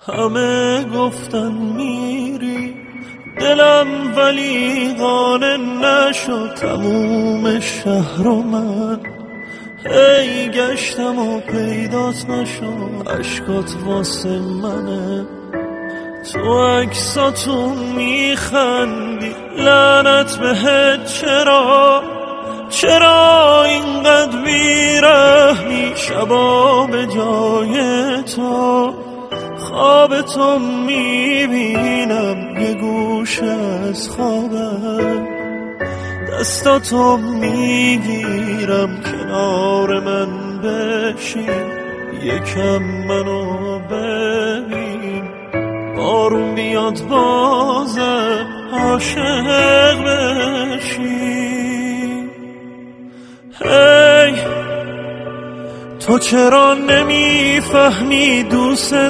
همه گفتن میری دلم ولی قانع نشد. تموم شهر و من هی گشتم و پیدات نشد. عشقات واسه منه تو عکساتون میخندی. لعنت بهت چرا اینقدر بیرحمی. شبا به جای تو خواب تو میبینم یه گوشه از خوابم. دستاتو میگیرم کنار من بشین. یکم منو ببین بارون بیاد بازم عاشق بشین. هی تو چرا نمیفهمی دوست